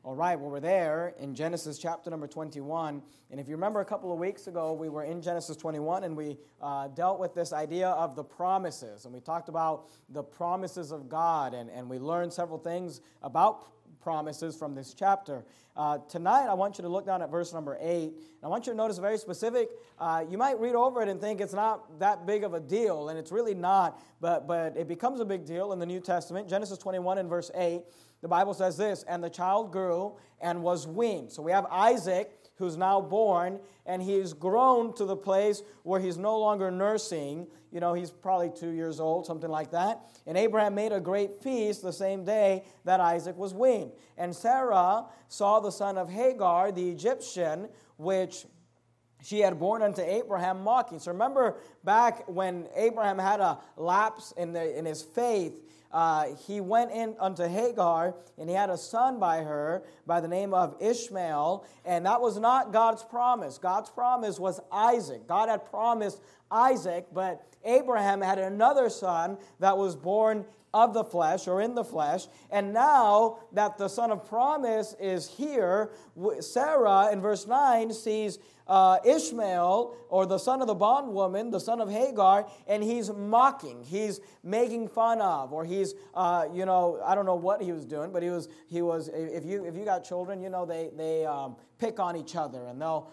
All right, well, we're there in Genesis chapter number 21. And if you remember a couple of weeks ago, we were in Genesis 21 and we dealt with this idea of the promises. And we talked about the promises of God, and we learned several things about promises from this chapter. Tonight, I want you to look down at verse number 8. And I want you to notice a very specific, you might read over it and think it's not that big of a deal, and it's really not, but it becomes a big deal in the New Testament. Genesis 21 and verse 8. The Bible says this, and the child grew and was weaned. So we have Isaac, who's now born, and he's grown to the place where he's no longer nursing. You know, he's probably 2 years old, something like that. And Abraham made a great feast the same day that Isaac was weaned. And Sarah saw the son of Hagar, the Egyptian, which she had born unto Abraham, mocking. So remember back when Abraham had a lapse in his faith, he went in unto Hagar, and he had a son by her by the name of Ishmael, and that was not God's promise. God's promise was Isaac. God had promised Isaac, but Abraham had another son that was born of the flesh, or in the flesh, and now that the son of promise is here, Sarah, in verse 9, sees Ishmael, or the son of the bondwoman, the son of Hagar, and he's mocking, he's making fun of, or he's, I don't know what he was doing, but he was. If you got children, they pick on each other, and they'll,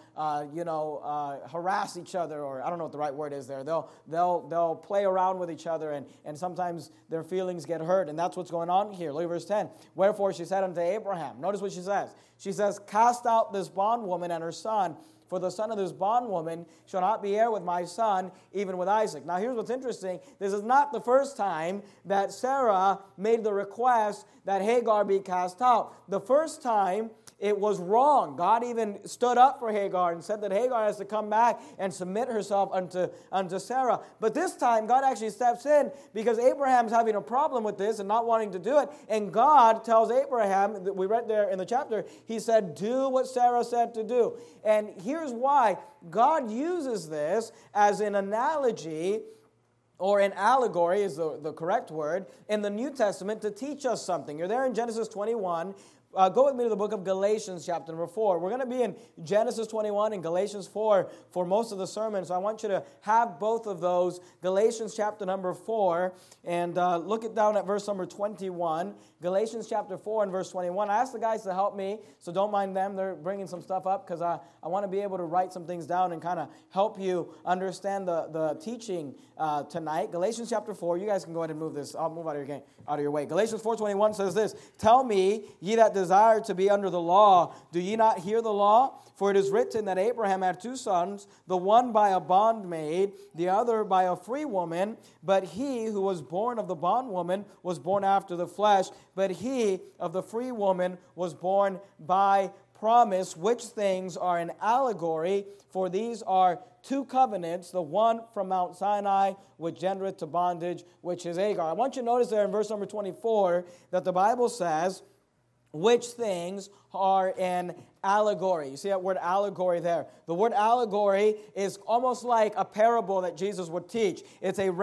harass each other, or I don't know what the right word is there. They'll play around with each other, and sometimes their feelings get hurt, and that's what's going on here. Look at verse 10. Wherefore she said unto Abraham, notice what she says. She says, cast out this bondwoman and her son, for the son of this bondwoman shall not be heir with my son, even with Isaac. Now here's what's interesting. This is not the first time that Sarah made the request that Hagar be cast out. The first time, it was wrong. God even stood up for Hagar and said that Hagar has to come back and submit herself unto Sarah. But this time, God actually steps in because Abraham's having a problem with this and not wanting to do it. And God tells Abraham, we read there in the chapter, he said, do what Sarah said to do. And here's why. God uses this as an analogy, or an allegory is the correct word, in the New Testament to teach us something. You're there in Genesis 21. Go with me to the book of Galatians chapter number 4. We're going to be in Genesis 21 and Galatians 4 for most of the sermon, so I want you to have both of those. Galatians chapter number 4, and look it down at verse number 21. Galatians chapter 4 and verse 21. I asked the guys to help me, so don't mind them. They're bringing some stuff up because I want to be able to write some things down and kind of help you understand the teaching tonight. Galatians chapter 4. You guys can go ahead and move this. I'll move out of your way. Galatians 4:21 says this, tell me, ye that desire to be under the law, do ye not hear the law? For it is written that Abraham had two sons, the one by a bondmaid, the other by a free woman. But he who was born of the bondwoman was born after the flesh, but he of the free woman was born by promise, which things are an allegory, for these are two covenants, the one from Mount Sinai, which gendereth to bondage, which is Hagar. I want you to notice there in verse number 24 that the Bible says, which things are an allegory. You see that word allegory there. The word allegory is almost like a parable that Jesus would teach. It's a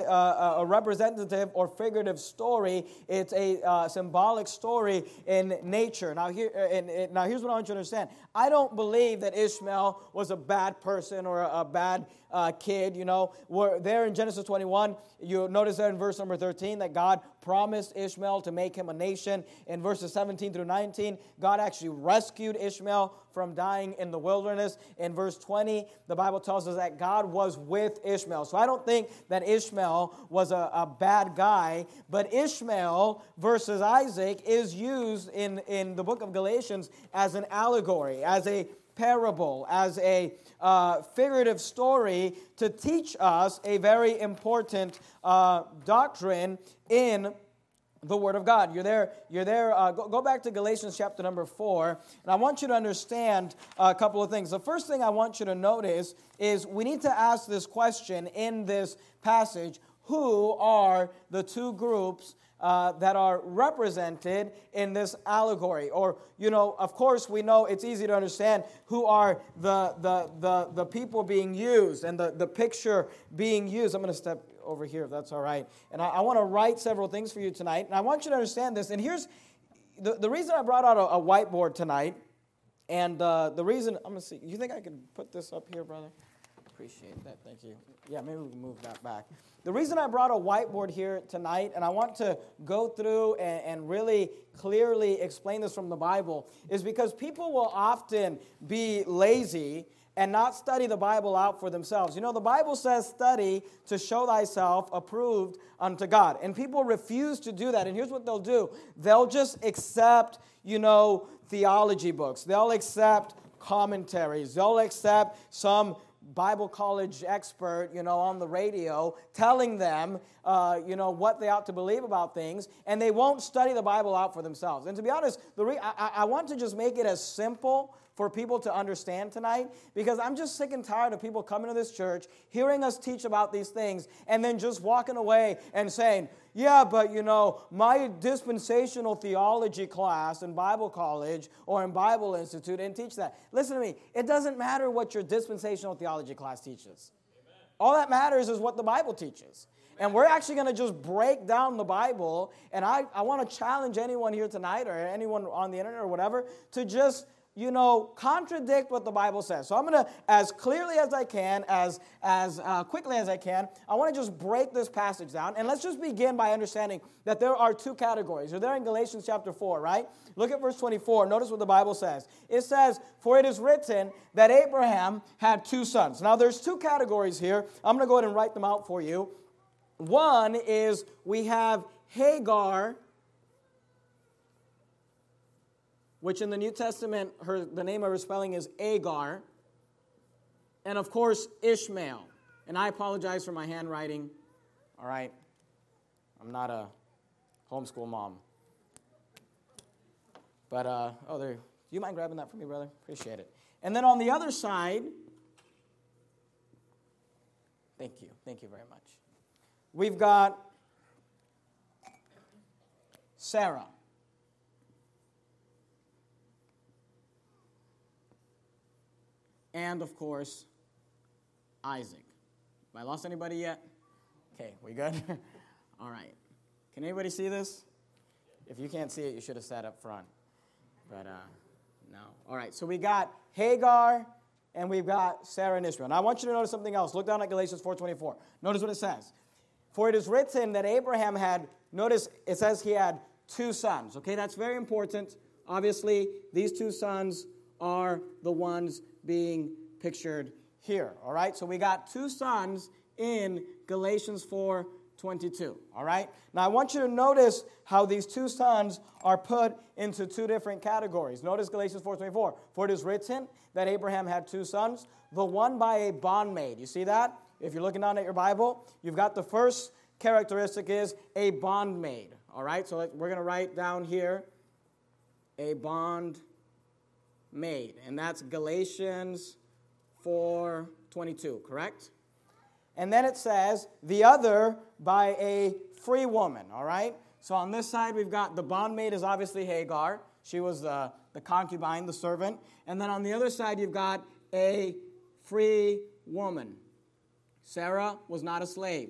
representative or figurative story. It's a symbolic story in nature. Now, here's what I want you to understand. I don't believe that Ishmael was a bad person or a bad kid. We're there in Genesis 21. You'll notice there in verse number 13 that God promised Ishmael to make him a nation. In verses 17 through 19, God actually rescued Ishmael from dying in the wilderness. In verse 20, the Bible tells us that God was with Ishmael. So I don't think that Ishmael was a bad guy, but Ishmael versus Isaac is used in the book of Galatians as an allegory, as a parable, as a figurative story to teach us a very important doctrine in the Word of God. You're there. Go back to Galatians chapter number 4, and I want you to understand a couple of things. The first thing I want you to notice is we need to ask this question in this passage: who are the two groups that are represented in this allegory? Or, of course, we know it's easy to understand who are the people being used and the picture being used. I'm going to step over here, if that's all right. And I want to write several things for you tonight. And I want you to understand this. And the reason I brought out a whiteboard tonight, and the reason, I'm going to see, you think I could put this up here, brother? Appreciate that, thank you. Yeah, maybe we can move that back. The reason I brought a whiteboard here tonight, and I want to go through and really clearly explain this from the Bible, is because people will often be lazy and not study the Bible out for themselves. You know, the Bible says, study to show thyself approved unto God. And people refuse to do that. And here's what they'll do. They'll just accept, theology books. They'll accept commentaries. They'll accept some Bible college expert, on the radio telling them, what they ought to believe about things, and they won't study the Bible out for themselves. And to be honest, I want to just make it as simple for people to understand tonight, because I'm just sick and tired of people coming to this church, hearing us teach about these things, and then just walking away and saying, yeah, but my dispensational theology class in Bible college or in Bible Institute didn't teach that. Listen to me, it doesn't matter what your dispensational theology class teaches. Amen. All that matters is what the Bible teaches. Amen. And we're actually going to just break down the Bible, and I want to challenge anyone here tonight or anyone on the internet or whatever to just contradict what the Bible says. So I'm going to, as clearly as I can, as quickly as I can, I want to just break this passage down. And let's just begin by understanding that there are two categories. You're there in Galatians chapter 4, right? Look at verse 24. Notice what the Bible says. It says, for it is written that Abraham had two sons. Now there's two categories here. I'm going to go ahead and write them out for you. One is we have Hagar, which in the New Testament, the name of her spelling is Agar, and of course, Ishmael. And I apologize for my handwriting, all right? I'm not a homeschool mom. But, do you mind grabbing that for me, brother? Appreciate it. And then on the other side, thank you very much. We've got Sarah. And, of course, Isaac. Have I lost anybody yet? Okay, we good? All right. Can anybody see this? If you can't see it, you should have sat up front. But, no. All right, so we got Hagar, and we've got Sarah and Ishmael. Now, I want you to notice something else. Look down at Galatians 4:24. Notice what it says. For it is written that Abraham had, notice it says he had two sons. Okay, that's very important. Obviously, these two sons are the ones being pictured here, all right? So we got two sons in Galatians 4:22, all right? Now I want you to notice how these two sons are put into two different categories. Notice Galatians 4:24. For it is written that Abraham had two sons, the one by a bondmaid. You see that? If you're looking down at your Bible, you've got the first characteristic is a bondmaid, all right? So we're going to write down here a bondmaid. And that's Galatians 4:22, correct? And then it says, the other by a free woman, all right? So on this side, we've got the bondmaid is obviously Hagar. She was the concubine, the servant. And then on the other side, you've got a free woman. Sarah was not a slave.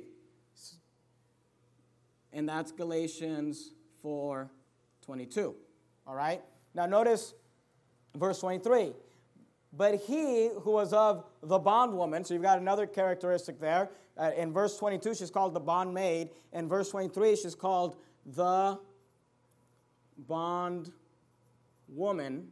And that's Galatians 4:22, all right? Now notice verse 23, but he who was of the bondwoman, so you've got another characteristic there. In verse 22, she's called the bondmaid. In verse 23, she's called the bondwoman.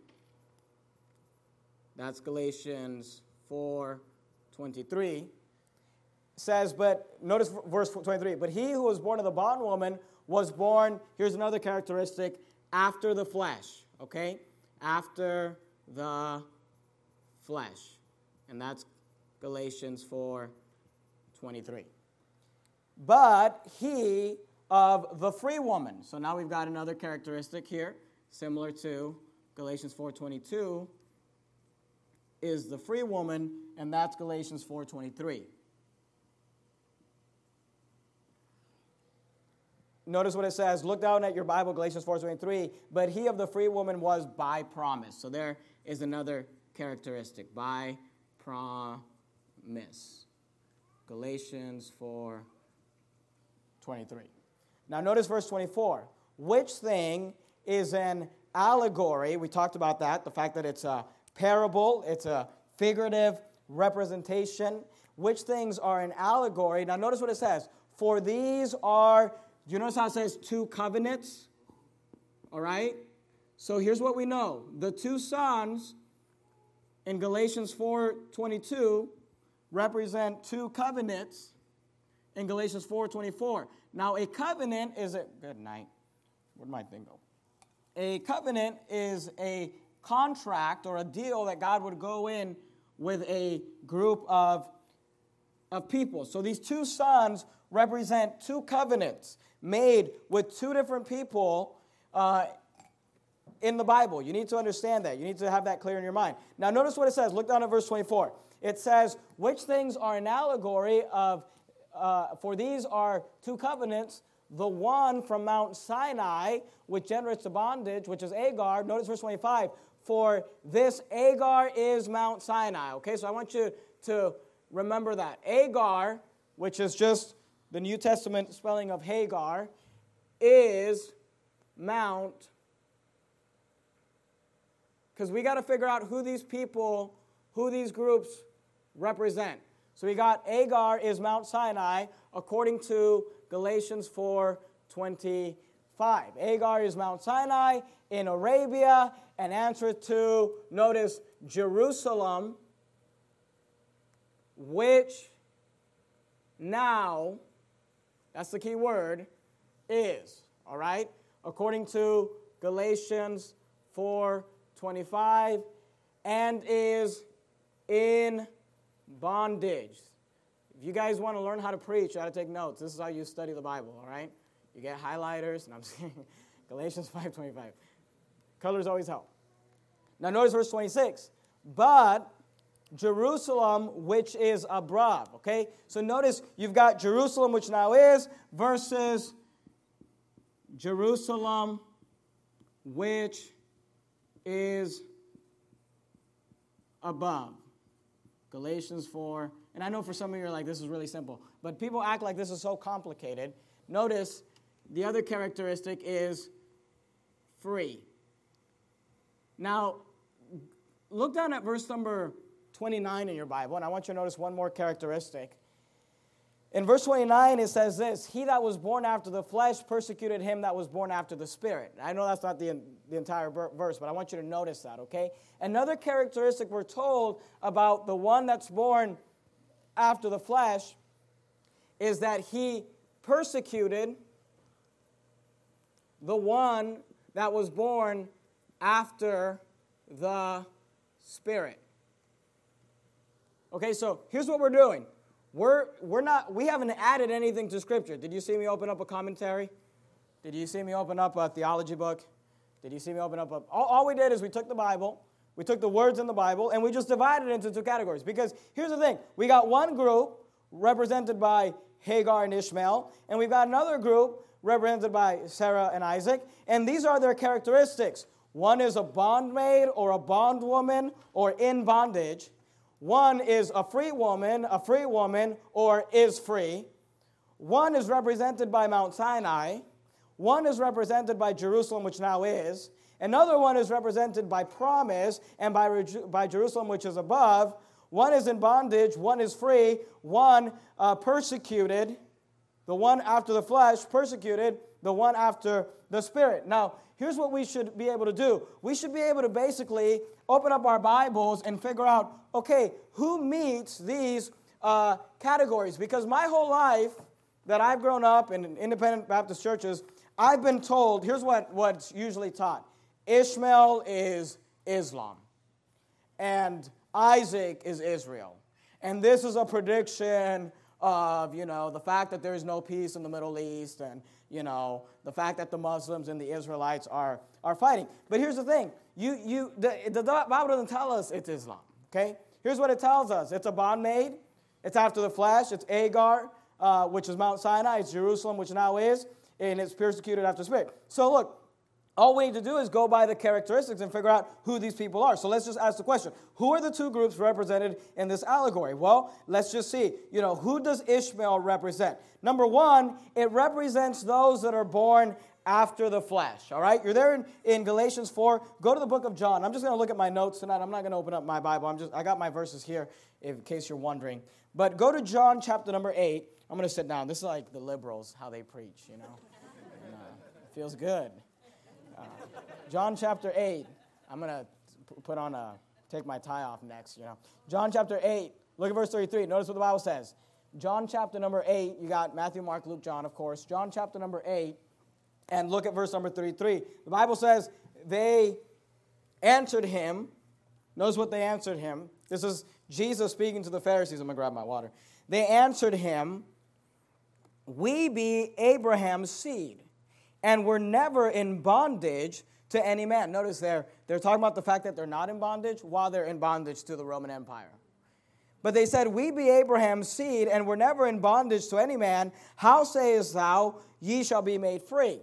That's Galatians 4:23. Says, but notice verse 23, but he who was born of the bondwoman was born, here's another characteristic, after the flesh, okay? After the flesh. And that's Galatians 4:23. But he of the free woman. So now we've got another characteristic here, similar to Galatians 4:22, is the free woman, and that's Galatians 4:23. Notice what it says. Look down at your Bible, Galatians 4:23. But he of the free woman was by promise. So there is another characteristic, by promise. Galatians 4:23. Now notice verse 24. Which thing is an allegory. We talked about that, the fact that it's a parable, it's a figurative representation. Which things are an allegory? Now notice what it says. For these are, do you notice how it says two covenants? All right? So here's what we know. The two sons in Galatians 4:22 represent two covenants in Galatians 4:24. Now a covenant is a, good night. Where'd my thing go? A covenant is a contract or a deal that God would go in with a group of people. So these two sons represent two covenants made with two different people in the Bible. You need to understand that. You need to have that clear in your mind. Now notice what it says. Look down at verse 24. It says, which things are an allegory of, for these are two covenants, the one from Mount Sinai, which generates the bondage, which is Agar. Notice verse 25. For this Agar is Mount Sinai. Okay, so I want you to remember that. Agar, which is just the New Testament spelling of Hagar, is Mount. Because we got to figure out who these people, who these groups represent. So we got Agar is Mount Sinai according to Galatians 4:25. Agar is Mount Sinai in Arabia and answer to, notice, Jerusalem, which now, that's the key word, is. All right? According to Galatians 4:25, and is in bondage. If you guys want to learn how to preach, you got to take notes. This is how you study the Bible, all right? You get highlighters, and I'm saying Galatians 5:25. Colors always help. Now notice verse 26. But Jerusalem, which is above, okay? So notice you've got Jerusalem, which now is, versus Jerusalem, which is above. Galatians 4. And I know for some of you are like, this is really simple. But people act like this is so complicated. Notice the other characteristic is free. Now, look down at verse number 29 in your Bible, and I want you to notice one more characteristic. In verse 29, it says this, he that was born after the flesh persecuted him that was born after the spirit. I know that's not the entire verse, but I want you to notice that, okay? Another characteristic we're told about the one that's born after the flesh is that he persecuted the one that was born after the spirit. Okay, so here's what we're doing. We haven't added anything to Scripture. Did you see me open up a commentary? Did you see me open up a theology book? Did you see me open up all we did is we took the Bible, we took the words in the Bible, and we just divided it into two categories. Because here's the thing. We got one group represented by Hagar and Ishmael, and we've got another group represented by Sarah and Isaac, and these are their characteristics. One is a bondmaid or a bondwoman or in bondage. One is a free woman, or is free. One is represented by Mount Sinai. One is represented by Jerusalem, which now is. Another one is represented by promise and by Jerusalem, which is above. One is in bondage, one is free. One persecuted, the one after the flesh persecuted, the one after the spirit. Now, here's what we should be able to do. We should be able to basically open up our Bibles and figure out, okay, who meets these categories? Because my whole life that I've grown up in independent Baptist churches, I've been told, here's what's usually taught. Ishmael is Islam, and Isaac is Israel. And this is a prediction of, the fact that there is no peace in the Middle East, and, the fact that the Muslims and the Israelites are fighting. But here's the thing. The Bible doesn't tell us it's Islam, okay? Here's what it tells us. It's a bondmaid. It's after the flesh. It's Agar, which is Mount Sinai. It's Jerusalem, which now is. And it's persecuted after spirit. So look, all we need to do is go by the characteristics and figure out who these people are. So let's just ask the question. Who are the two groups represented in this allegory? Well, let's just see. Who does Ishmael represent? Number one, it represents those that are born after the flesh. All right? You're there in Galatians 4. Go to the book of John. I'm just going to look at my notes tonight. I'm not going to open up my Bible. I got my verses here in case you're wondering. But go to John chapter number 8. I'm going to sit down. This is like the liberals, how they preach, you know. It feels good. John chapter 8. I'm going to take my tie off next, you know. John chapter 8. Look at verse 33. Notice what the Bible says. John chapter number 8. You got Matthew, Mark, Luke, John, of course. John chapter number 8. And look at verse number 33. The Bible says, they answered him. Notice what they answered him. This is Jesus speaking to the Pharisees. I'm going to grab my water. They answered him, we be Abraham's seed, and were never in bondage to any man. Notice they're talking about the fact that they're not in bondage while they're in bondage to the Roman Empire. But they said, we be Abraham's seed, and were never in bondage to any man. How sayest thou, ye shall be made free?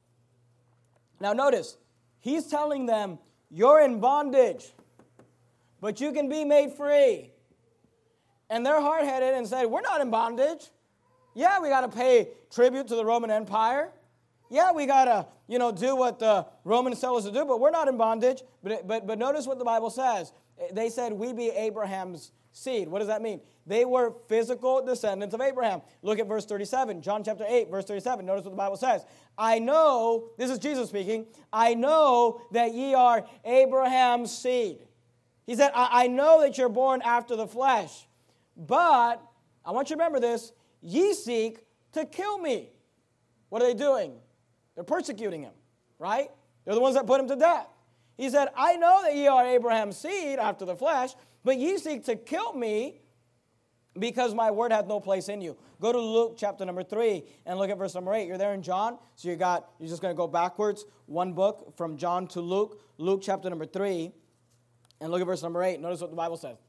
Now notice, he's telling them, you're in bondage, but you can be made free. And they're hard-headed and said, we're not in bondage. Yeah, we got to pay tribute to the Roman Empire. Yeah, we got to, do what the Romans tell us to do, but we're not in bondage. But notice what the Bible says. They said, we be Abraham's seed. What does that mean? They were physical descendants of Abraham. Look at verse 37. John chapter 8, verse 37. Notice what the Bible says. I know, this is Jesus speaking, I know that ye are Abraham's seed. He said, I know that you're born after the flesh, but I want you to remember this, ye seek to kill me. What are they doing? They're persecuting him, right? They're the ones that put him to death. He said, I know that ye are Abraham's seed after the flesh, but ye seek to kill me because my word hath no place in you. Go to Luke chapter number 3 and look at verse number 8. You're there in John, so you're just going to go backwards, one book from John to Luke. Luke chapter number 3 and look at verse number 8. Notice what the Bible says.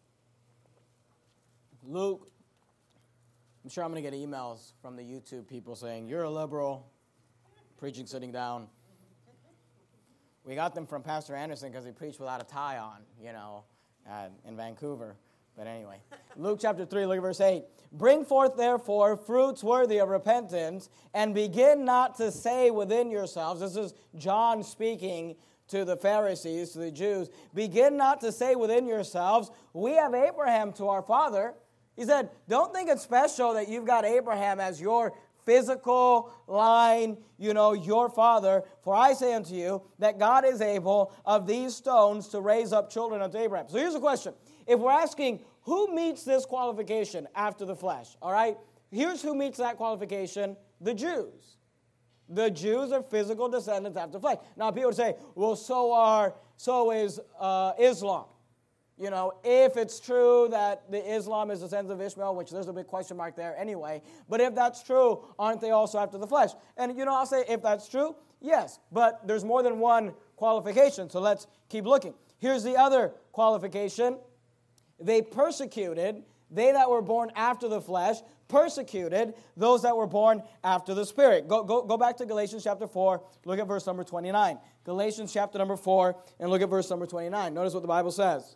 Luke, I'm sure I'm going to get emails from the YouTube people saying, you're a liberal, preaching sitting down. We got them from Pastor Anderson because he preached without a tie on, in Vancouver. But anyway, Luke chapter 3, look at verse 8. Bring forth therefore fruits worthy of repentance, and begin not to say within yourselves, this is John speaking to the Pharisees, to the Jews, begin not to say within yourselves, we have Abraham to our father. He said, don't think it's special that you've got Abraham as your physical line, your father. For I say unto you that God is able of these stones to raise up children unto Abraham. So here's a question. If we're asking who meets this qualification after the flesh, all right, here's who meets that qualification, the Jews. The Jews are physical descendants after the flesh. Now people would say, well, so is Islam. If it's true that the Islam is the descendants of Ishmael, which there's a big question mark there anyway, but if that's true, aren't they also after the flesh? And, I'll say if that's true, yes, but there's more than one qualification, so let's keep looking. Here's the other qualification. They that were born after the flesh, persecuted those that were born after the Spirit. Go back to Galatians chapter 4, look at verse number 29. Galatians chapter number 4, and look at verse number 29. Notice what the Bible says.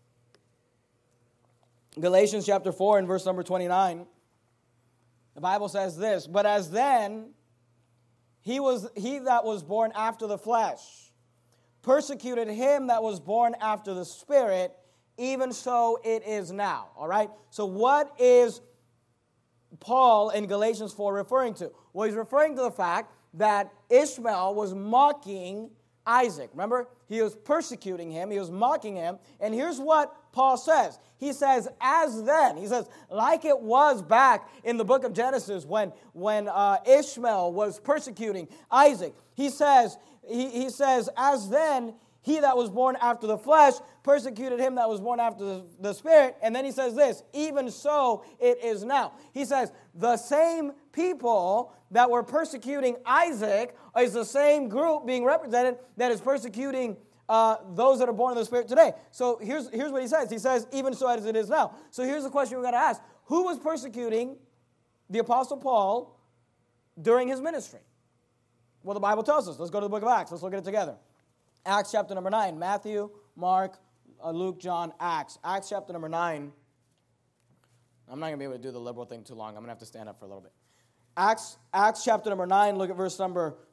Galatians chapter 4 and verse number 29, the Bible says this, but as then he that was born after the flesh persecuted him that was born after the Spirit, even so it is now. All right? So what is Paul in Galatians 4 referring to? Well, he's referring to the fact that Ishmael was mocking Isaac. Remember? He was persecuting him. He was mocking him. And here's what Paul says. He says, as then. He says, like it was back in the book of Genesis when Ishmael was persecuting Isaac. He says, as then, he that was born after the flesh persecuted him that was born after the Spirit. And then he says this, even so it is now. He says, the same people that were persecuting Isaac is the same group being represented that is persecuting those that are born of the Spirit today. So here's what he says. He says, even so as it is now. So here's the question we've got to ask. Who was persecuting the Apostle Paul during his ministry? Well, the Bible tells us. Let's go to the book of Acts. Let's look at it together. Acts chapter number 9. Matthew, Mark, Luke, John, Acts. Acts chapter number 9. I'm not going to be able to do the liberal thing too long. I'm going to have to stand up for a little bit. Acts chapter number 9, look at verse number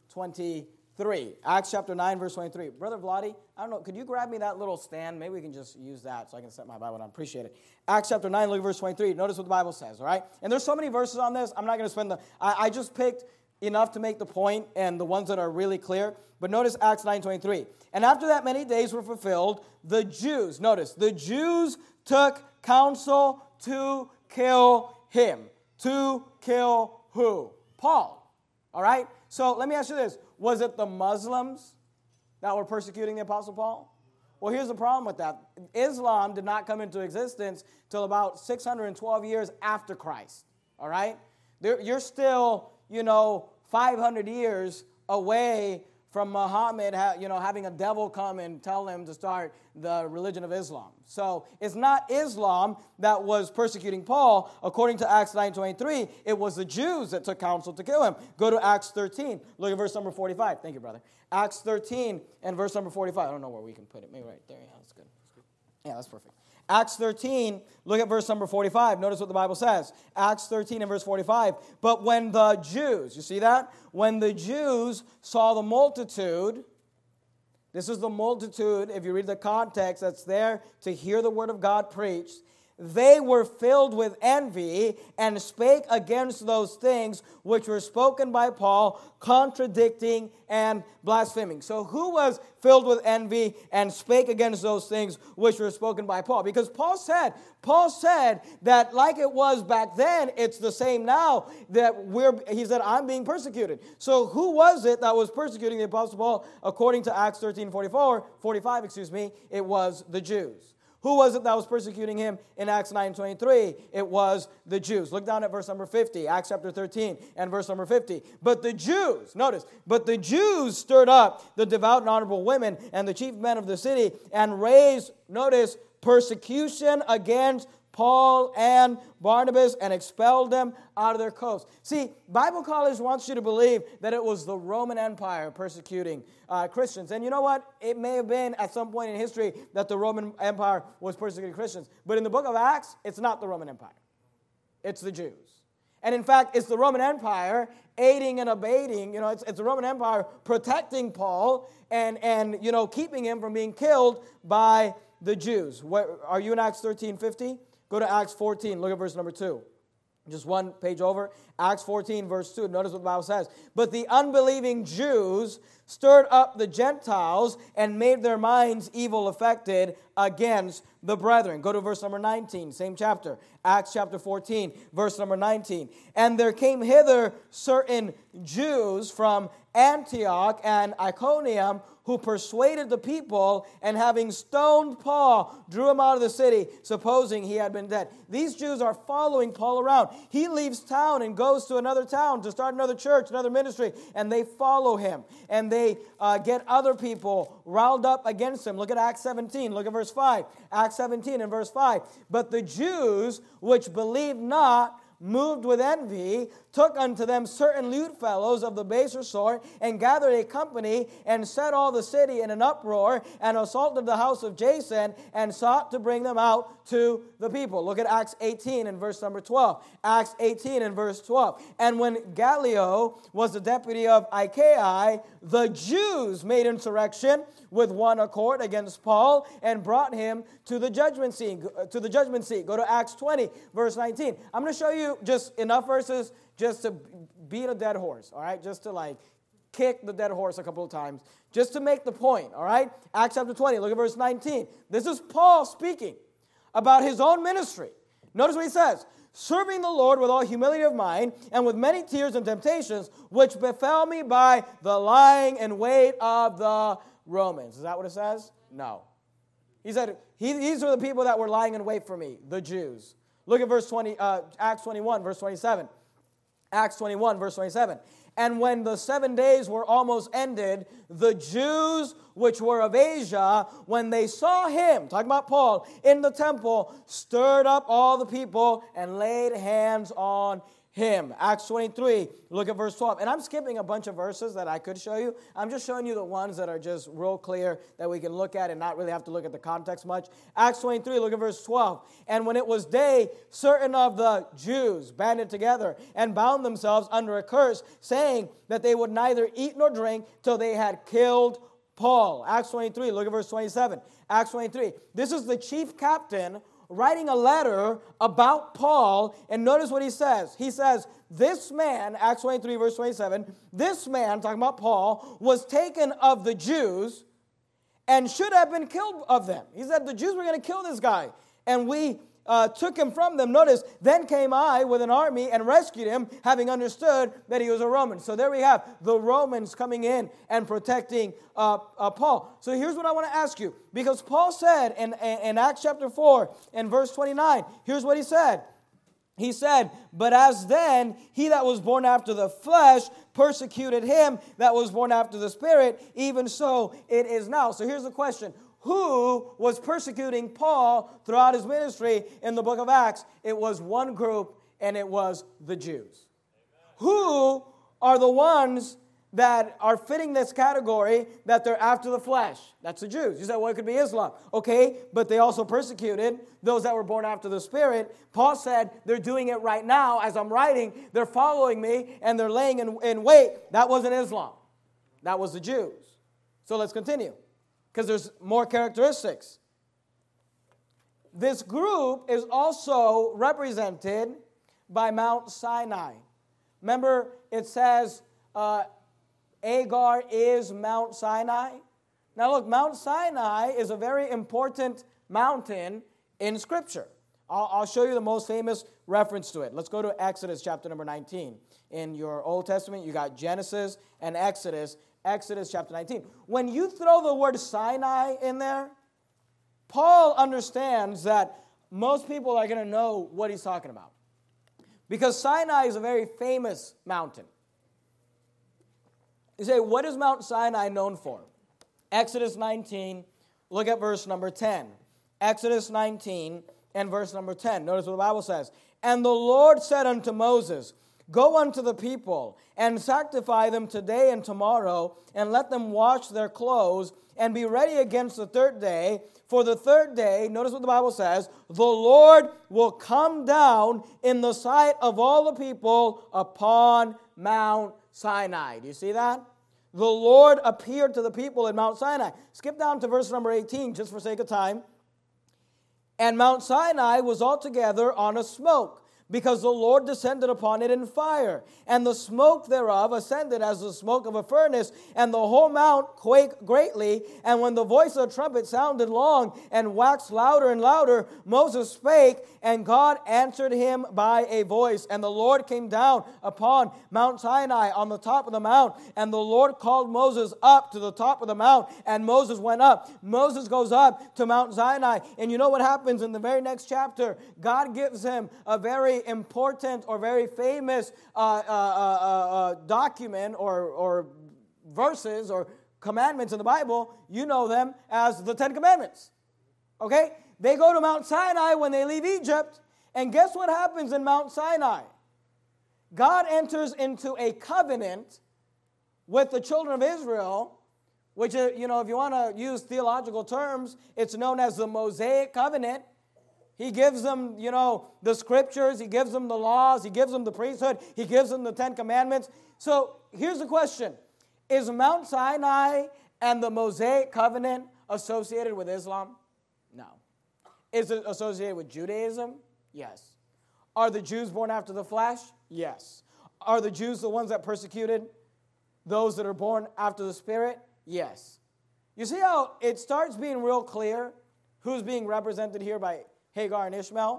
23. Acts chapter 9, verse 23. Brother Vladi, I don't know, could you grab me that little stand? Maybe we can just use that so I can set my Bible down. Appreciate it. Acts chapter 9, look at verse 23. Notice what the Bible says, all right? And there's so many verses on this. I'm not going to spend I just picked enough to make the point and the ones that are really clear. But notice Acts 9:23. And after that many days were fulfilled, the Jews, notice, the Jews took counsel to kill him. To kill who? Paul. All right? So let me ask you this. Was it the Muslims that were persecuting the Apostle Paul? Well, here's the problem with that. Islam did not come into existence till about 612 years after Christ. All right? You're still, 500 years away from Muhammad, having a devil come and tell him to start the religion of Islam. So it's not Islam that was persecuting Paul. According to Acts 9:23, it was the Jews that took counsel to kill him. Go to Acts 13. Look at verse number 45. Thank you, brother. Acts 13 and verse number 45. I don't know where we can put it. Maybe right there. Yeah, that's good. Yeah, that's perfect. Acts 13, look at verse number 45. Notice what the Bible says. Acts 13 and verse 45. But when the Jews, you see that? When the Jews saw the multitude, this is the multitude, if you read the context, that's there to hear the word of God preached. They were filled with envy and spake against those things which were spoken by Paul, contradicting and blaspheming. So who was filled with envy and spake against those things which were spoken by Paul? Because Paul said that like it was back then, it's the same now, he said, I'm being persecuted. So who was it that was persecuting the Apostle Paul? According to Acts 13:45, it was the Jews. Who was it that was persecuting him in Acts 9:23? It was the Jews. Look down at verse number 50, Acts chapter 13 and verse number 50. But the Jews, notice, but the Jews stirred up the devout and honorable women and the chief men of the city and raised, notice, persecution against Paul and Barnabas and expelled them out of their coast. See, Bible college wants you to believe that it was the Roman Empire persecuting Christians. And you know what? It may have been at some point in history that the Roman Empire was persecuting Christians. But in the book of Acts, it's not the Roman Empire. It's the Jews. And in fact, it's the Roman Empire aiding and abetting. It's the Roman Empire protecting Paul and keeping him from being killed by the Jews. Are you in Acts 13:50? Go to Acts 14. Look at verse number 2. Just one page over. Acts 14, verse 2. Notice what the Bible says. But the unbelieving Jews stirred up the Gentiles and made their minds evil affected against the brethren. Go to verse number 19, same chapter. Acts chapter 14, verse number 19. And there came hither certain Jews from Antioch and Iconium who persuaded the people, and having stoned Paul, drew him out of the city, supposing he had been dead. These Jews are following Paul around. He leaves town and goes to another town to start another church, another ministry, and they follow him. And they get other people riled up against him. Look at Acts 17. Look at verse 5. Acts 17 and verse 5. But the Jews, which believed not, moved with envy, took unto them certain lewd fellows of the baser sort, and gathered a company, and set all the city in an uproar, and assaulted the house of Jason, and sought to bring them out to the people. Look at Acts 18 and verse number 12. Acts 18 and verse 12. And when Gallio was the deputy of Achaia, the Jews made insurrection with one accord against Paul, and brought him to the judgment seat. Go to Acts 20, verse 19. I'm going to show you just enough verses just to beat a dead horse, all right? Just to kick the dead horse a couple of times, just to make the point, all right? Acts chapter 20, look at verse 19. This is Paul speaking about his own ministry. Notice what he says. Serving the Lord with all humility of mind, and with many tears and temptations, which befell me by the lying and weight of the Romans. Is that what it says? No. He said, these are the people that were lying in wait for me, the Jews. Look at verse 20, Acts 21, verse 27. Acts 21, verse 27. And when the 7 days were almost ended, the Jews which were of Asia, when they saw him, talking about Paul, in the temple, stirred up all the people and laid hands on him. Acts 23, look at verse 12. And I'm skipping a bunch of verses that I could show you. I'm just showing you the ones that are just real clear that we can look at and not really have to look at the context much. Acts 23, look at verse 12. And when it was day, certain of the Jews banded together and bound themselves under a curse, saying that they would neither eat nor drink till they had killed Paul. Acts 23, look at verse 27. Acts 23. This is the chief captain writing a letter about Paul, and notice what he says. He says, this man, Acts 23, verse 27, this man, talking about Paul, was taken of the Jews and should have been killed of them. He said the Jews were going to kill this guy, and we took him from them. Notice, then came I with an army and rescued him, having understood that he was a Roman. So there we have the Romans coming in and protecting Paul. So here's what I want to ask you. Because Paul said in Acts chapter 4 and verse 29, here's what he said. He said, but as then he that was born after the flesh persecuted him that was born after the Spirit, even so it is now. So here's the question. Who was persecuting Paul throughout his ministry in the book of Acts? It was one group, and it was the Jews. Who are the ones that are fitting this category that they're after the flesh? That's the Jews. You say, well, it could be Islam. Okay, but they also persecuted those that were born after the Spirit. Paul said they're doing it right now as I'm writing. They're following me, and they're laying in wait. That wasn't Islam. That was the Jews. So let's continue, because there's more characteristics. This group is also represented by Mount Sinai. Remember, it says Agar is Mount Sinai. Now look, Mount Sinai is a very important mountain in Scripture. I'll show you the most famous reference to it. Let's go to Exodus chapter number 19. In your Old Testament, you got Genesis and Exodus. Exodus chapter 19. When you throw the word Sinai in there, Paul understands that most people are going to know what he's talking about. Because Sinai is a very famous mountain. You say, what is Mount Sinai known for? Exodus 19, look at verse number 10. Exodus 19 and verse number 10. Notice what the Bible says. And the Lord said unto Moses, go unto the people, and sanctify them today and tomorrow, and let them wash their clothes, and be ready against the third day. For the third day, notice what the Bible says, the Lord will come down in the sight of all the people upon Mount Sinai. Do you see that? The Lord appeared to the people at Mount Sinai. Skip down to verse number 18, just for sake of time. And Mount Sinai was altogether on a smoke, because the Lord descended upon it in fire, and the smoke thereof ascended as the smoke of a furnace, and the whole mount quaked greatly. And when the voice of the trumpet sounded long and waxed louder and louder, Moses spake, and God answered him by a voice. And the Lord came down upon Mount Sinai on the top of the mount, and the Lord called Moses up to the top of the mount, and Moses went up. Moses goes up to Mount Sinai, and you know what happens in the very next chapter? God gives him a very important or very famous document or verses or commandments in the Bible. You know them as the Ten Commandments. Okay? They go to Mount Sinai when they leave Egypt, and guess what happens in Mount Sinai? God enters into a covenant with the children of Israel, which, if you want to use theological terms, it's known as the Mosaic covenant. He gives them, the scriptures. He gives them the laws. He gives them the priesthood. He gives them the Ten Commandments. So here's the question. Is Mount Sinai and the Mosaic covenant associated with Islam? No. Is it associated with Judaism? Yes. Are the Jews born after the flesh? Yes. Are the Jews the ones that persecuted those that are born after the Spirit? Yes. You see how it starts being real clear who's being represented here by Hagar and Ishmael?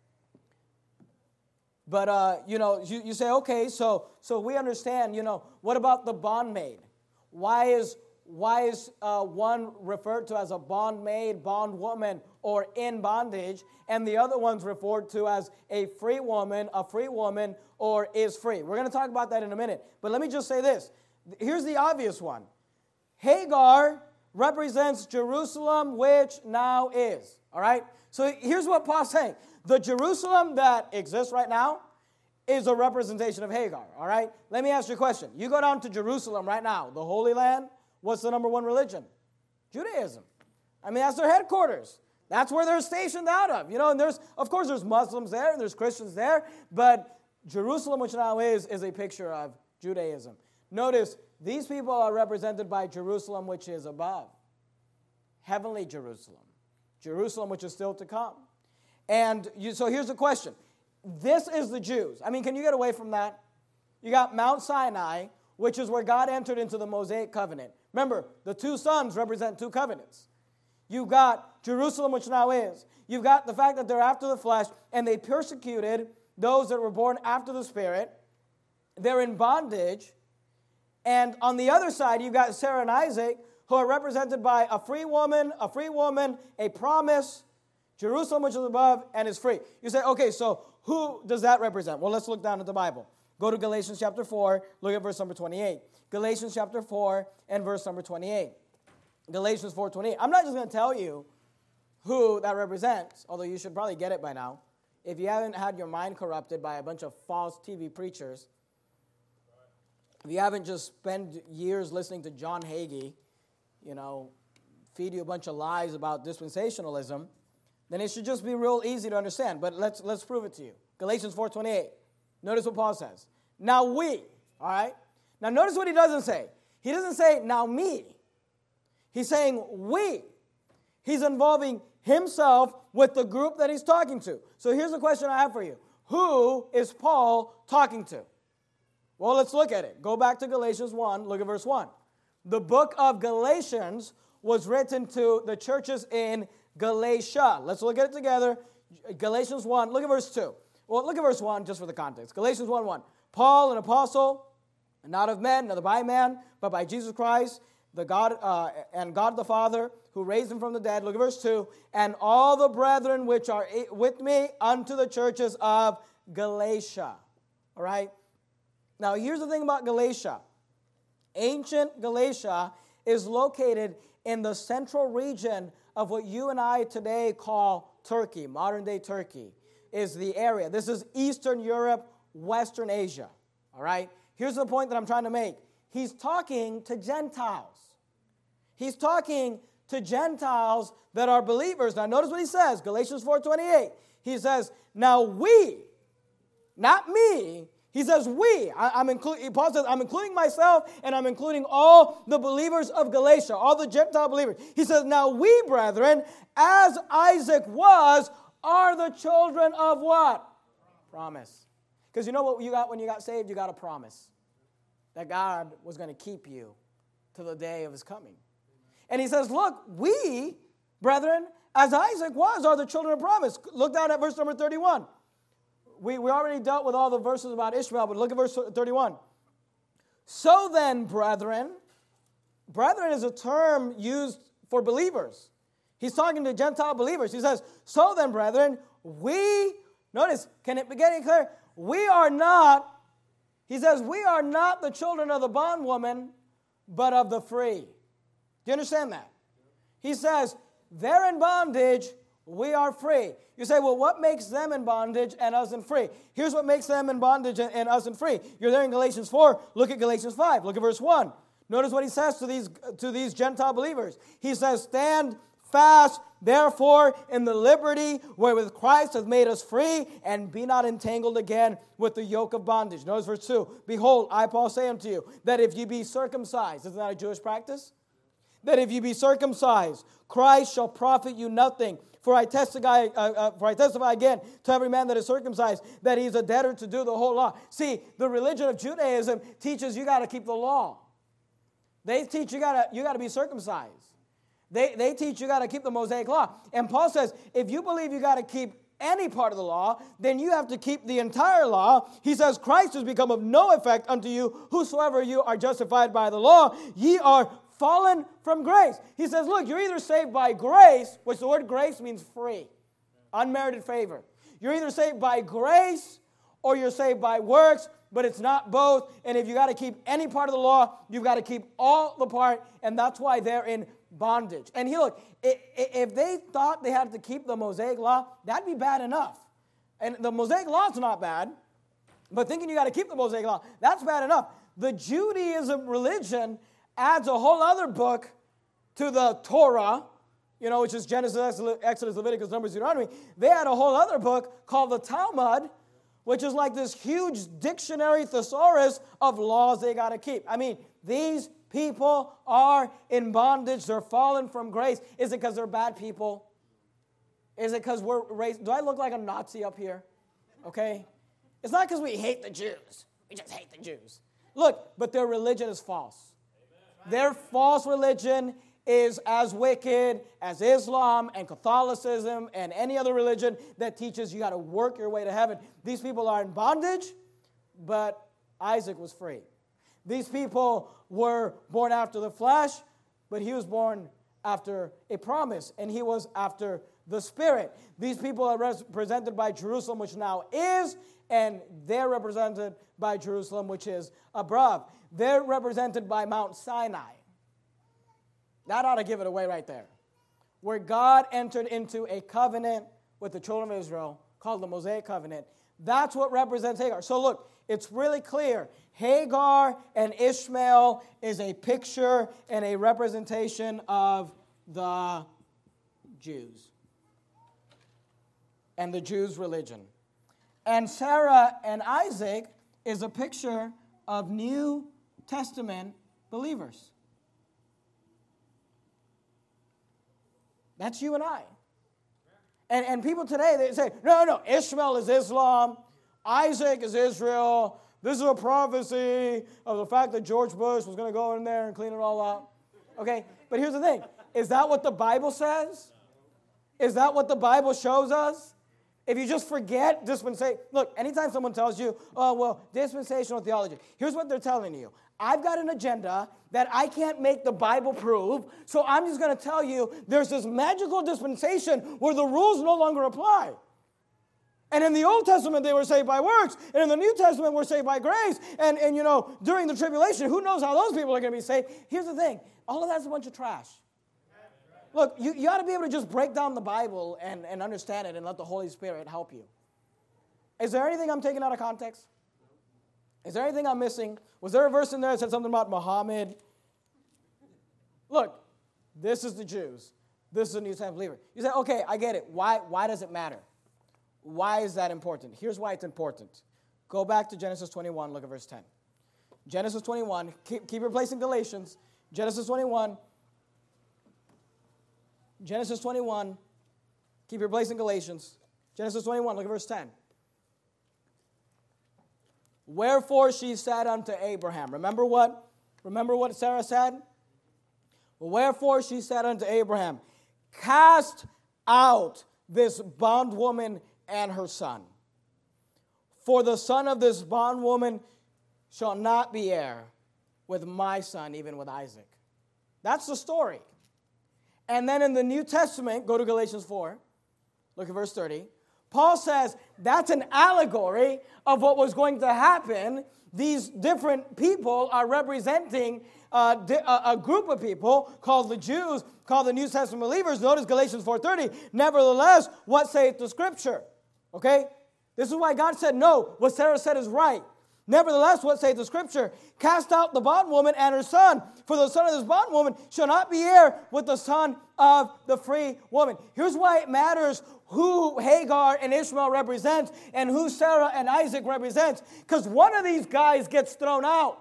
But, you say, okay, so we understand, what about the bondmaid? Why is one referred to as a bondmaid, bondwoman, or in bondage, and the other one's referred to as a free woman, or is free? We're going to talk about that in a minute. But let me just say this. Here's the obvious one. Hagar represents Jerusalem, which now is. All right? So here's what Paul's saying. The Jerusalem that exists right now is a representation of Hagar, all right? Let me ask you a question. You go down to Jerusalem right now, the Holy Land, what's the number one religion? Judaism. I mean, that's their headquarters. That's where they're stationed out of. You know, and of course, there's Muslims there, and there's Christians there, but Jerusalem, which now is a picture of Judaism. Notice, these people are represented by Jerusalem, which is above. Heavenly Jerusalem. Jerusalem, which is still to come. And so here's the question. This is the Jews. I mean, can you get away from that? You got Mount Sinai, which is where God entered into the Mosaic covenant. Remember, the two sons represent two covenants. You've got Jerusalem, which now is. You've got the fact that they're after the flesh, and they persecuted those that were born after the Spirit. They're in bondage. And on the other side, you've got Sarah and Isaac, who are represented by a free woman, a promise, Jerusalem, which is above, and is free. You say, okay, so who does that represent? Well, let's look down at the Bible. Go to Galatians chapter 4, look at verse number 28. Galatians chapter 4 and verse number 28. Galatians 4:28. I'm not just going to tell you who that represents, although you should probably get it by now. If you haven't had your mind corrupted by a bunch of false TV preachers, if you haven't just spent years listening to John Hagee, feed you a bunch of lies about dispensationalism, then it should just be real easy to understand. But let's prove it to you. Galatians 4:28. Notice what Paul says. Now we, all right? Now notice what he doesn't say. He doesn't say, now me. He's saying we. He's involving himself with the group that he's talking to. So here's the question I have for you. Who is Paul talking to? Well, let's look at it. Go back to Galatians 1. Look at verse 1. The book of Galatians was written to the churches in Galatia. Let's look at it together. Galatians 1. Look at verse 2. Well, look at verse 1 just for the context. Galatians 1:1. Paul, an apostle, not of men, not by man, but by Jesus Christ, the God and God the Father, who raised him from the dead. Look at verse 2. And all the brethren which are with me unto the churches of Galatia. All right? Now, here's the thing about Galatia. Ancient Galatia is located in the central region of what you and I today call Turkey, modern-day Turkey, is the area. This is Eastern Europe, Western Asia. All right? Here's the point that I'm trying to make. He's talking to Gentiles. He's talking to Gentiles that are believers. Now, notice what he says, Galatians 4:28. He says, now we, not me. He says we. Paul says, I'm including myself and I'm including all the believers of Galatia, all the Gentile believers. He says, now we, brethren, as Isaac was, are the children of what? Promise. Because you know what you got when you got saved? You got a promise that God was going to keep you to the day of his coming. And he says, look, we, brethren, as Isaac was, are the children of promise. Look down at verse number 31. We already dealt with all the verses about Ishmael, but look at verse 31. So then, brethren is a term used for believers. He's talking to Gentile believers. He says, so then, brethren, notice, can it be getting clear? He says, we are not the children of the bondwoman, but of the free. Do you understand that? He says, they're in bondage, we are free. You say, well, what makes them in bondage and us in free? Here's what makes them in bondage and us in free. You're there in Galatians 4. Look at Galatians 5. Look at verse 1. Notice what he says to these Gentile believers. He says, stand fast, therefore, in the liberty wherewith Christ hath made us free, and be not entangled again with the yoke of bondage. Notice verse 2. Behold, I, Paul, say unto you, that if ye be circumcised, isn't that a Jewish practice? That if ye be circumcised, Christ shall profit you nothing. For I testify again to every man that is circumcised, that he is a debtor to do the whole law. See, the religion of Judaism teaches you got to keep the law. They teach you got to be circumcised. They teach you got to keep the Mosaic law. And Paul says, if you believe you got to keep any part of the law, then you have to keep the entire law. He says, Christ has become of no effect unto you, whosoever you are justified by the law. Ye are fallen from grace. He says, look, you're either saved by grace, which the word grace means free, unmerited favor. You're either saved by grace or you're saved by works, but it's not both. And if you got to keep any part of the law, you've got to keep all the part, and that's why they're in bondage. And look, if they thought they had to keep the Mosaic law, that'd be bad enough. And the Mosaic law is not bad. But thinking you got to keep the Mosaic law, that's bad enough. The Judaism religion adds a whole other book to the Torah, which is Genesis, Exodus, Leviticus, Numbers, Deuteronomy. They had a whole other book called the Talmud, which is like this huge dictionary thesaurus of laws they got to keep. I mean, these people are in bondage. They're fallen from grace. Is it because they're bad people? Is it because we're raised? Do I look like a Nazi up here? Okay? It's not because we hate the Jews. We just hate the Jews. Look, but their religion is false. Their false religion is as wicked as Islam and Catholicism and any other religion that teaches you got to work your way to heaven. These people are in bondage, but Isaac was free. These people were born after the flesh, but he was born after a promise, and he was after the Spirit. These people are represented by Jerusalem, which now is, and they're represented by Jerusalem, which is above. They're represented by Mount Sinai. That ought to give it away right there. Where God entered into a covenant with the children of Israel called the Mosaic Covenant. That's what represents Hagar. So look, it's really clear. Hagar and Ishmael is a picture and a representation of the Jews and the Jews' religion. And Sarah and Isaac is a picture of New Testament believers. That's you and I. And people today, they say, no, Ishmael is Islam, Isaac is Israel, this is a prophecy of the fact that George Bush was going to go in there and clean it all up. Okay, but here's the thing. Is that what the Bible says? Is that what the Bible shows us? If you just forget dispensation, look, anytime someone tells you, dispensational theology, here's what they're telling you. I've got an agenda that I can't make the Bible prove, so I'm just going to tell you there's this magical dispensation where the rules no longer apply. And in the Old Testament, they were saved by works, and in the New Testament, we're saved by grace. And during the tribulation, who knows how those people are going to be saved? Here's the thing. All of that's a bunch of trash. Look, you ought to be able to just break down the Bible and understand it and let the Holy Spirit help you. Is there anything I'm taking out of context? Is there anything I'm missing? Was there a verse in there that said something about Muhammad? Look, this is the Jews. This is a New Testament believer. You say, okay, I get it. Why does it matter? Why is that important? Here's why it's important. Go back to Genesis 21, look at verse 10. Genesis 21, keep replacing Galatians. Genesis 21, keep replacing Galatians. Genesis 21, look at verse 10. Wherefore she said unto Abraham. Remember what Sarah said? Wherefore she said unto Abraham, cast out this bondwoman and her son. For the son of this bondwoman shall not be heir with my son, even with Isaac. That's the story. And then in the New Testament, go to Galatians 4, look at verse 30. Paul says that's an allegory of what was going to happen. These different people are representing a group of people called the Jews, called the New Testament believers. Notice Galatians 4:30. Nevertheless, what saith the Scripture? Okay? This is why God said, no, what Sarah said is right. Nevertheless, what saith the Scripture? Cast out the bondwoman and her son, for the son of this bondwoman shall not be heir with the son of the free woman. Here's why it matters who Hagar and Ishmael represents and who Sarah and Isaac represents. Because one of these guys gets thrown out.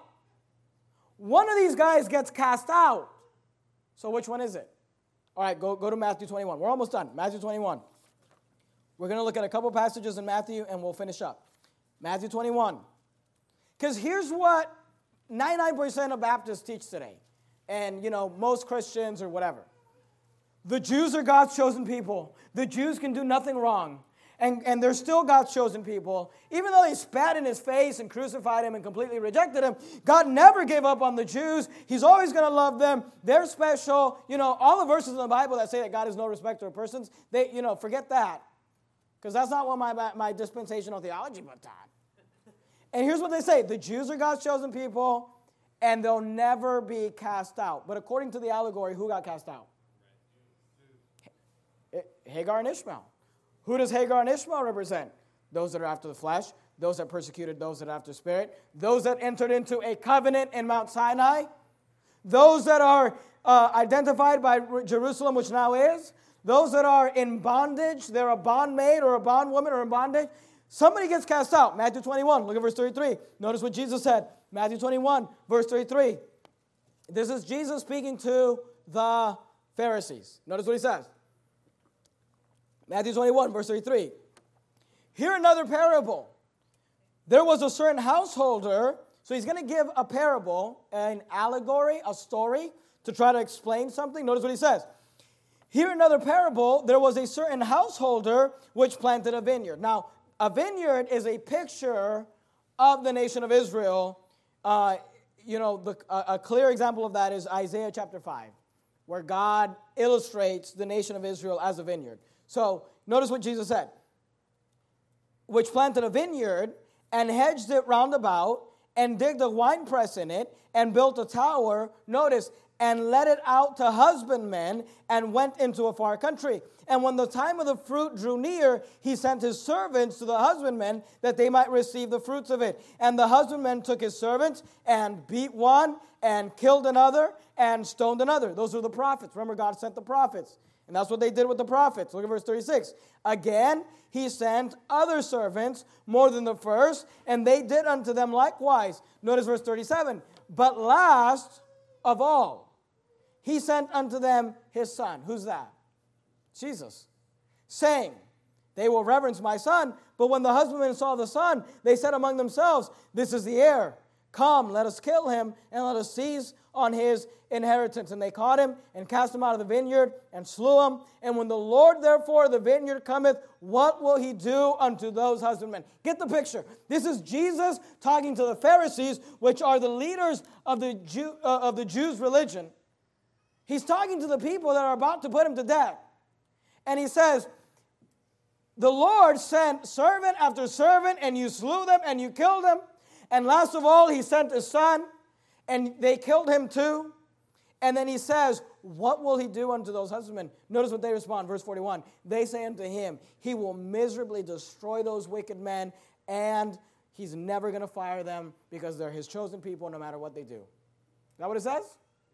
One of these guys gets cast out. So which one is it? All right, go to Matthew 21. We're almost done. Matthew 21. We're going to look at a couple passages in Matthew and we'll finish up. Matthew 21. Because here's what 99% of Baptists teach today. And, most Christians or whatever. The Jews are God's chosen people. The Jews can do nothing wrong. And they're still God's chosen people. Even though they spat in his face and crucified him and completely rejected him, God never gave up on the Jews. He's always going to love them. They're special. All the verses in the Bible that say that God is no respecter of persons, they, forget that. Because that's not what my dispensational theology put on. And here's what they say. The Jews are God's chosen people, and they'll never be cast out. But according to the allegory, who got cast out? Hagar and Ishmael. Who does Hagar and Ishmael represent? Those that are after the flesh, those that persecuted those that after Spirit, those that entered into a covenant in Mount Sinai, those that are identified by Jerusalem, which now is, those that are in bondage, they're a bondmaid or a bondwoman or in bondage, somebody gets cast out. Matthew 21, look at verse 33. Notice what Jesus said. Matthew 21, verse 33. This is Jesus speaking to the Pharisees. Notice what he says. Matthew 21, verse 33. Hear another parable. There was a certain householder, so he's going to give a parable, an allegory, a story, to try to explain something. Notice what he says. Here another parable, there was a certain householder which planted a vineyard. Now, a vineyard is a picture of the nation of Israel. A clear example of that is Isaiah chapter 5, where God illustrates the nation of Israel as a vineyard. So, notice what Jesus said. Which planted a vineyard and hedged it round about and digged a winepress in it and built a tower, notice, and let it out to husbandmen, and went into a far country. And when the time of the fruit drew near, he sent his servants to the husbandmen that they might receive the fruits of it. And the husbandmen took his servants and beat one and killed another and stoned another. Those are the prophets. Remember, God sent the prophets. And that's what they did with the prophets. Look at verse 36. Again, he sent other servants more than the first, and they did unto them likewise. Notice verse 37. But last of all, he sent unto them his son. Who's that? Jesus. Saying, they will reverence my son. But when the husbandmen saw the son, they said among themselves, this is the heir. Come, let us kill him, and let us seize on his inheritance. And they caught him, and cast him out of the vineyard, and slew him. And when the Lord therefore of the vineyard cometh, what will he do unto those husbandmen? Get the picture. This is Jesus talking to the Pharisees, which are the leaders of the Jews' religion. He's talking to the people that are about to put him to death. And he says, the Lord sent servant after servant, and you slew them, and you killed them. And last of all, he sent his son, and they killed him too. And then he says, what will he do unto those husbandmen? Notice what they respond, verse 41. They say unto him, he will miserably destroy those wicked men, and he's never going to fire them because they're his chosen people no matter what they do. Is that what it says?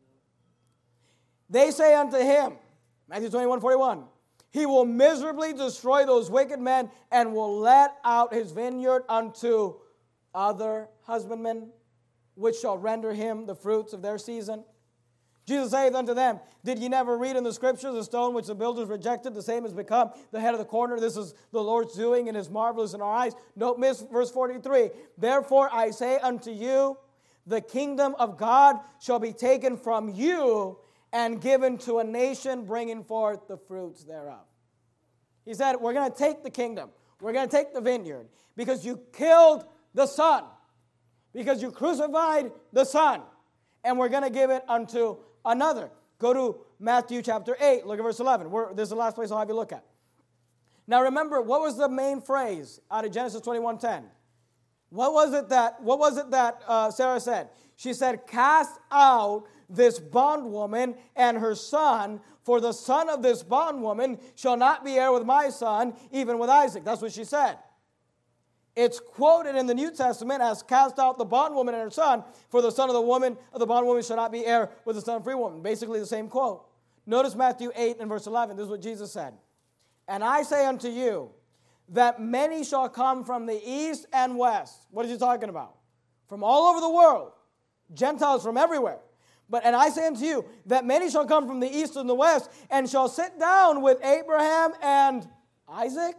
They say unto him, Matthew 21, 41, he will miserably destroy those wicked men and will let out his vineyard unto other husbandmen, which shall render him the fruits of their season. Jesus saith unto them, did ye never read in the scriptures, the stone which the builders rejected, the same has become the head of the corner. This is the Lord's doing, and is marvelous in our eyes. Don't miss verse 43. Therefore I say unto you, the kingdom of God shall be taken from you and given to a nation bringing forth the fruits thereof. He said, we're going to take the kingdom. We're going to take the vineyard because you killed the Son, because you crucified the Son, and we're going to give it unto another. Go to Matthew chapter 8. Look at verse 11. This is the last place I'll have you look at. Now remember, what was the main phrase out of Genesis 21:10? What was it that Sarah said? She said, cast out this bondwoman and her son, for the son of this bondwoman shall not be heir with my son, even with Isaac. That's what she said. It's quoted in the New Testament as cast out the bondwoman and her son, for the son of the bondwoman shall not be heir with the son of free woman. Basically the same quote. Notice Matthew 8 and verse 11. This is what Jesus said. And I say unto you, that many shall come from the east and west. What is he talking about? From all over the world. Gentiles from everywhere. And I say unto you, that many shall come from the east and the west, and shall sit down with Abraham and Isaac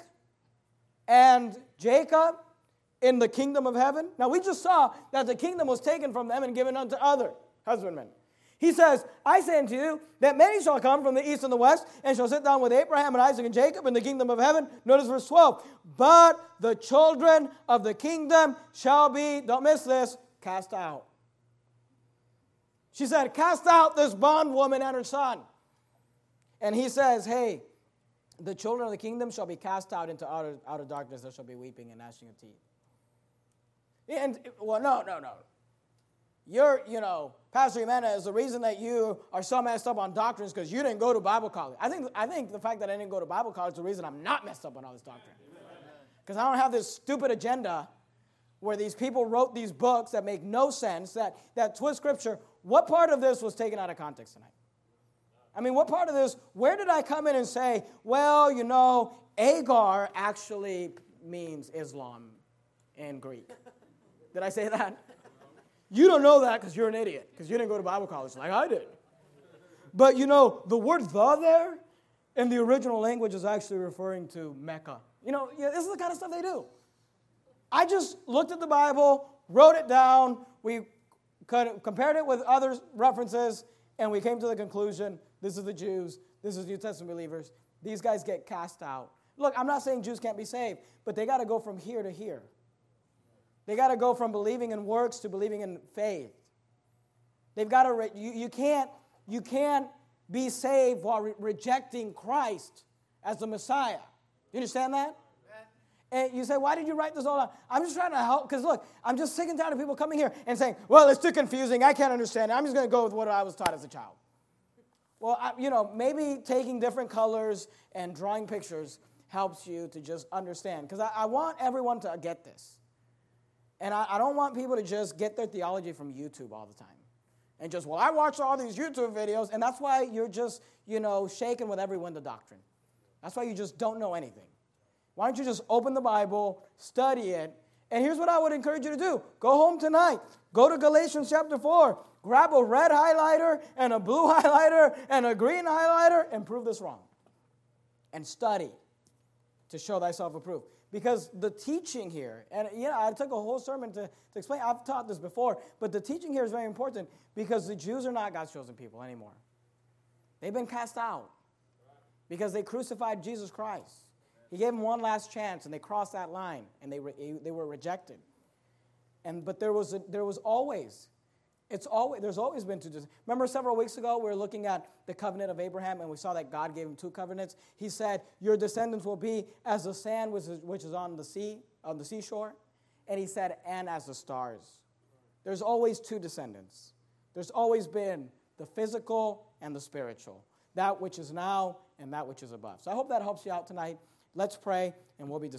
and Jacob in the kingdom of heaven. Now we just saw that the kingdom was taken from them and given unto other husbandmen. He says, I say unto you, that many shall come from the east and the west, and shall sit down with Abraham and Isaac and Jacob in the kingdom of heaven. Notice verse 12. But the children of the kingdom shall be, don't miss this, cast out. She said, cast out this bondwoman and her son. And he says, hey, the children of the kingdom shall be cast out into outer darkness. There shall be weeping and gnashing of teeth. And, well, no. Pastor Jimenez, the reason that you are so messed up on doctrines because you didn't go to Bible college. I think the fact that I didn't go to Bible college is the reason I'm not messed up on all this doctrine. Because I don't have this stupid agenda where these people wrote these books that make no sense, that twist Scripture, what part of this was taken out of context tonight? I mean, what part of this, where did I come in and say, well, you know, Agar actually means Islam in Greek? Did I say that? You don't know that because you're an idiot, because you didn't go to Bible college like I did. But, you know, the word "the" there in the original language is actually referring to Mecca. You know, this is the kind of stuff they do. I just looked at the Bible, wrote it down, we compared it with other references, and we came to the conclusion, this is the Jews, this is New Testament believers. These guys get cast out. Look, I'm not saying Jews can't be saved, but they got to go from here to here. They got to go from believing in works to believing in faith. They've got to, you can't be saved while rejecting Christ as the Messiah. You understand that? And you say, why did you write this all down? I'm just trying to help, because look, I'm just sick and tired of people coming here and saying, well, it's too confusing, I can't understand it, I'm just going to go with what I was taught as a child. Well, maybe taking different colors and drawing pictures helps you to just understand, because I want everyone to get this. And I don't want people to just get their theology from YouTube all the time. And just, well, I watched all these YouTube videos, and that's why you're just, shaken with every wind of doctrine. That's why you just don't know anything. Why don't you just open the Bible, study it, and here's what I would encourage you to do. Go home tonight. Go to Galatians chapter 4. Grab a red highlighter and a blue highlighter and a green highlighter and prove this wrong. And study to show thyself approved. Because the teaching here, and I took a whole sermon to explain. I've taught this before, but the teaching here is very important because the Jews are not God's chosen people anymore. They've been cast out because they crucified Jesus Christ. He gave them one last chance, and they crossed that line, and they were rejected. But there's always been two. Remember several weeks ago we were looking at the covenant of Abraham, and we saw that God gave him two covenants. He said, "Your descendants will be as the sand which is on the seashore," and he said, "and as the stars." There's always two descendants. There's always been the physical and the spiritual, that which is now and that which is above. So I hope that helps you out tonight. Let's pray, and we'll be dismissed.